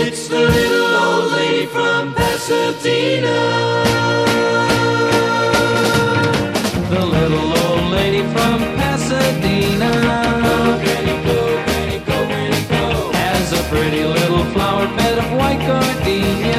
It's the little old lady from Pasadena. The little old lady from Pasadena. Go, Granny, go, Granny, go, Granny, go. Has a pretty little flower bed of white gardenia.